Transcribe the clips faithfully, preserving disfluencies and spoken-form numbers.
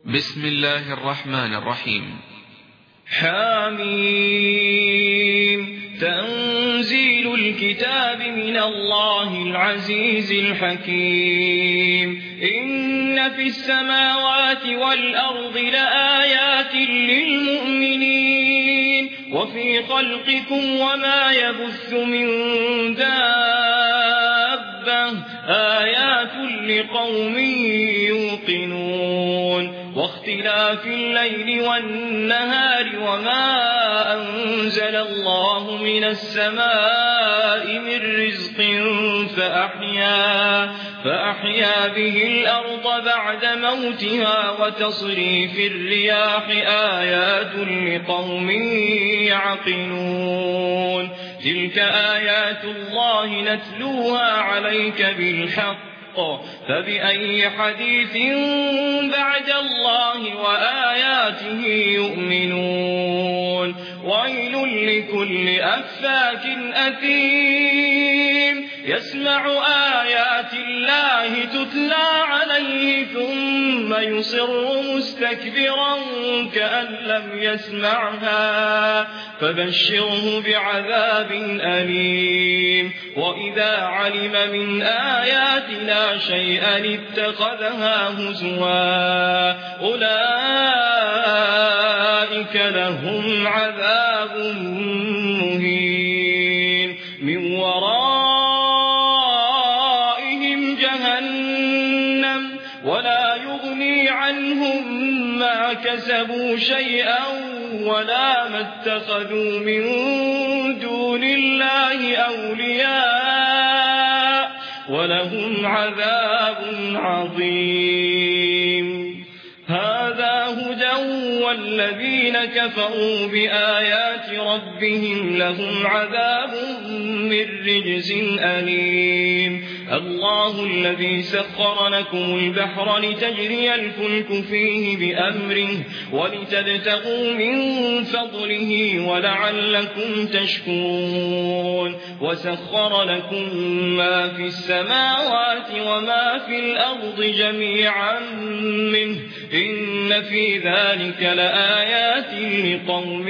بسم الله الرحمن الرحيم. حميم. تنزيل الكتاب من الله العزيز الحكيم. إن في السماوات والأرض لآيات للمؤمنين وفي خلقكم وما يبث من دابة آيات لقوم يوقنون. واختلاف الليل والنهار وما أنزل الله من السماء من رزق فأحيا, فأحيا به الأرض بعد موتها وتصريف الرياح آيات لقوم يعقلون. تلك آيات الله نتلوها عليك بالحق فبأي حديث بعد الله وآياته يؤمنون. ويل لكل أفاك أثيم يسمع آيات الله تتلى عليه ثم يصر مستكبرا كأن لم يسمعها فبشره بعذاب أليم. وإذا علم من آياتنا شيئا اتخذها هزوا أولئك لهم عذاب مهين من ورائهم جهنم ولا يغني عنهم ما كسبوا شيئا ولا ما اتخذوا من دون الله أولياء ولهم عذاب عظيم. هذا هدى والذين كفروا بآيات ربهم لهم عذاب من رجز أليم. الله الذي سخر لكم البحر لتجري الفلك فيه بأمره ولتبتغوا من فضله ولعلكم تشكرون. وسخر لكم ما في السماوات وما في الأرض جميعا منه إن في ذلك لآيات لقوم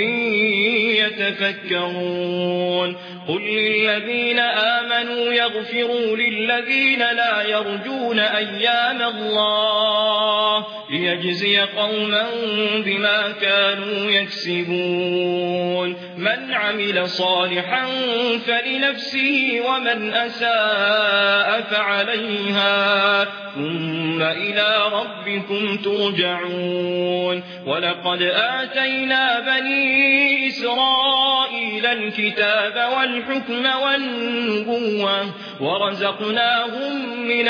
يتفكرون. قل للذين آمنوا يغفروا للذين لا يرجون أيام الله ليجزي قوما بما كانوا يكسبون. من عمل صالحا فلنفسه ومن أساء فعليها ثم إلى ربكم ترجعون. ولقد آتينا بني إسرائيل الكتاب والحكم والنبوة ورزقناهم من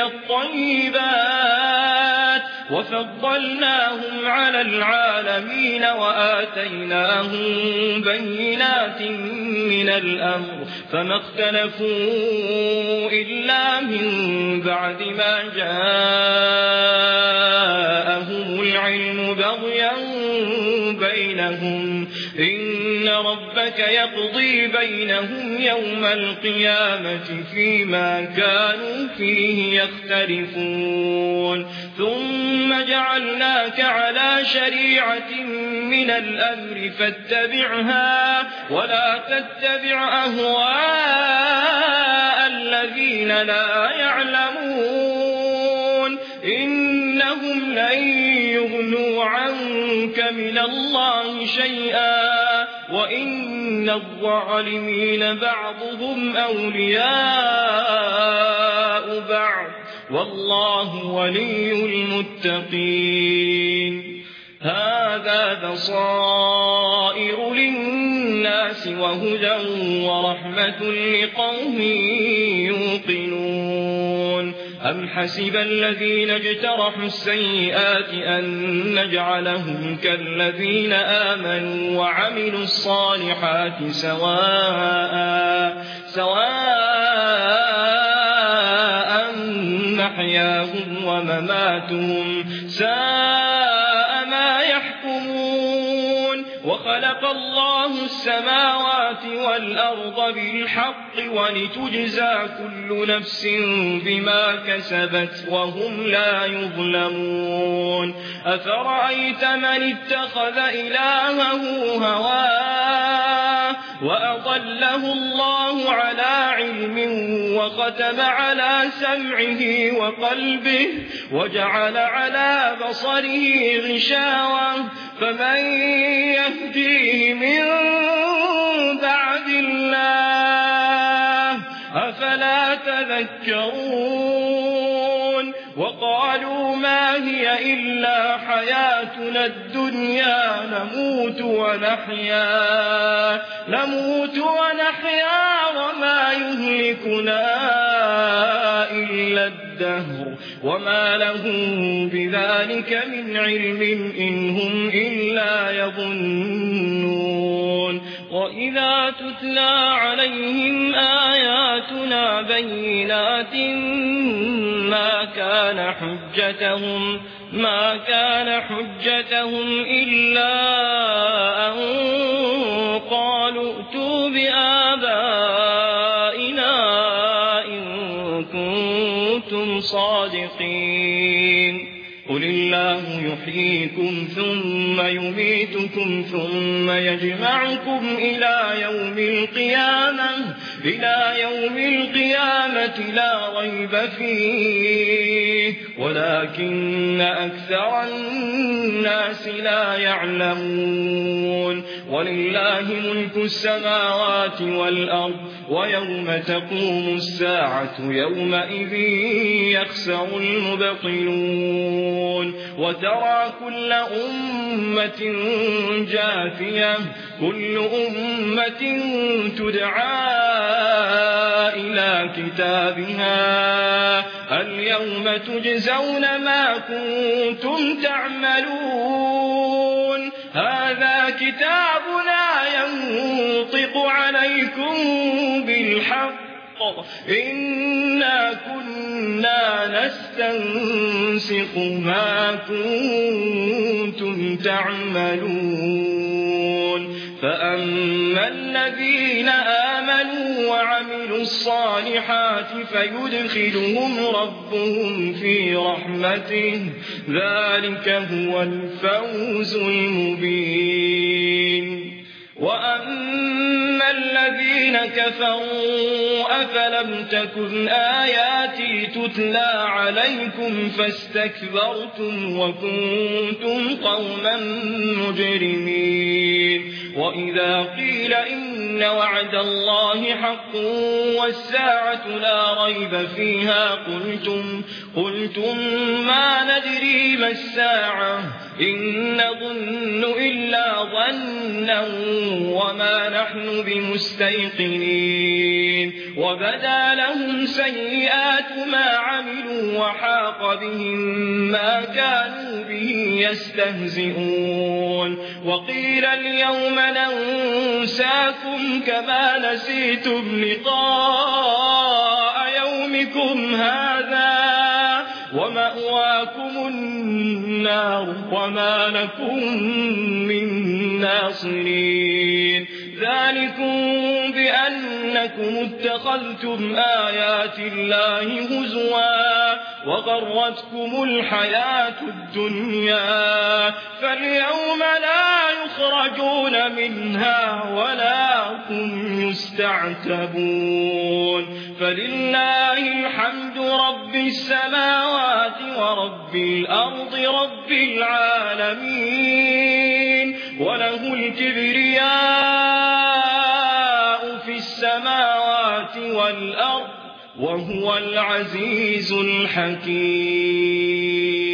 الطيبات وفضلناهم على العالمين وآتيناهم بينات من الأمر فما اختلفوا إلا من بعد ما جاءهم العلم بغيا بينهم إن ربك يقضي بينهم يوم القيامة فيما كانوا فيه يختلفون. ثم جعلناك على شريعة من الأمر فاتبعها ولا تتبع أهواء الذين لا يعلمون إنهم لن يغنوا عنك من الله شيئا وإن الظالمين بعضهم أولياء بعض والله ولي المتقين. هذا بصائر للناس وهدى ورحمة لقوم يوقنون. أم حسب الذين اجترحوا السيئات أن نجعلهم كالذين آمنوا وعملوا الصالحات سواء سواء محياهم ومماتهم ساء ما يحكمون. وخلق خلق الله السماوات والأرض بالحق ولتجزى كل نفس بما كسبت وهم لا يظلمون أفرأيت من اتخذ إلهه هواه وأضله الله على علم وختم على سمعه وقلبه وجعل على بصره غشاوة فمن يهديه من بعد الله أفلا تذكرون وقالوا ما هي إلا حياتنا الدنيا نموت ونحيا نموت ونحيا وما يهلكنا إلا الدهر وما لهم بذلك من علم إن هم إلا يظنون وإذا تتلى عليهم آياتنا بينات ما كان حجتهم ما كان حجتهم إلا أن قالوا ائتوا بآبائنا إن كنتم صادقين قل الله يحييكم ثم يميتكم ثم يجمعكم إلى يوم القيامة إلى يوم القيامة لا ريب فيه ولكن أكثر الناس لا يعلمون ولله ملك السماوات والأرض ويوم تقوم الساعة يومئذ يخسر المبطلون وترى كل أمة جاثية كل أمة تدعى إلى كتابها اليوم تجزون ما كنتم تعملون هذا كتابنا ينطق عليكم بالحق إنا كنا نستنسخ ما كنتم تعملون فأما الذين آمنوا وعملوا الصالحات فيدخلهم ربهم في رحمته ذلك هو الفوز المبين وأما الذين كفروا أفلم تكن آياتي تتلى عليكم فاستكبرتم وكنتم قوما مجرمين وإذا قيل إن وعد الله حق والساعة لا ريب فيها قلتم, قلتم ما ندري ما الساعة إن نظن إلا ظنا وما نحن بمستيقنين وبدا لهم سيئات ما عملوا وحاق بهم ما كانوا به يستهزئون وقيل اليوم ننساكم كما نسيتم لقاء يومكم هذا ومأواكم النار وما لكم من ناصرين ذلكم بأنكم اتخذتم آيات الله هزوا وغرتكم الحياة الدنيا فاليوم لا يخرجون منها ولا هم يستعتبون فلله الحمد رب السماوات ورب الأرض رب العالمين وله الكبرياء في السماوات والأرض وهو العزيز الحكيم